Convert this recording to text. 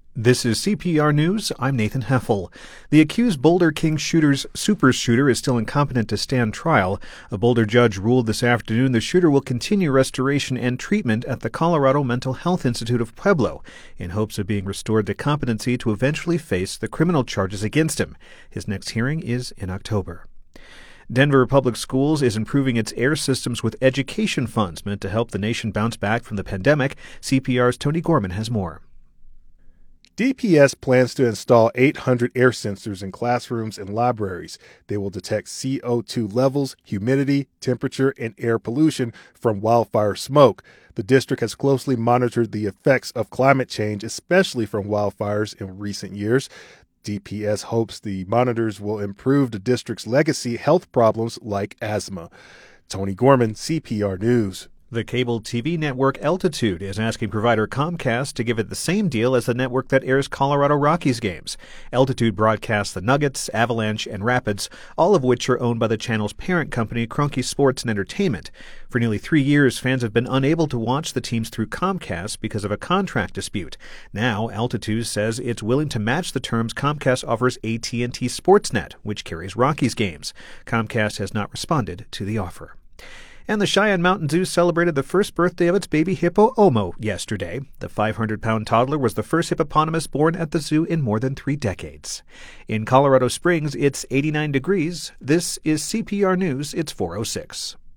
This is CPR News. I'm Nathan Heffel. The accused Boulder King shooter's super shooter is still incompetent to stand trial. A Boulder judge ruled this afternoon the shooter will continue restoration and treatment at the Colorado Mental Health Institute of Pueblo in hopes of being restored to competency to eventually face the criminal charges against him. His next hearing is in October. Denver Public Schools is improving its air systems with education funds meant to help the nation bounce back from the pandemic. CPR's Tony Gorman has more. DPS plans to install 800 air sensors in classrooms and libraries. They will detect CO2 levels, humidity, temperature, and air pollution from wildfire smoke. The district has closely monitored the effects of climate change, especially from wildfires in recent years. DPS hopes the monitors will improve the district's legacy health problems like asthma. Tony Gorman, CPR News. The cable TV network Altitude is asking provider Comcast to give it the same deal as the network that airs Colorado Rockies games. Altitude broadcasts the Nuggets, Avalanche, and Rapids, all of which are owned by the channel's parent company, Kroenke Sports and Entertainment. For nearly 3 years, fans have been unable to watch the teams through Comcast because of a contract dispute. Now, Altitude says it's willing to match the terms Comcast offers AT&T Sportsnet, which carries Rockies games. Comcast has not responded to the offer. And the Cheyenne Mountain Zoo celebrated the first birthday of its baby hippo, Omo, yesterday. The 500-pound toddler was the first hippopotamus born at the zoo in more than 3 decades. In Colorado Springs, it's 89 degrees. This is CPR News. It's 4:06.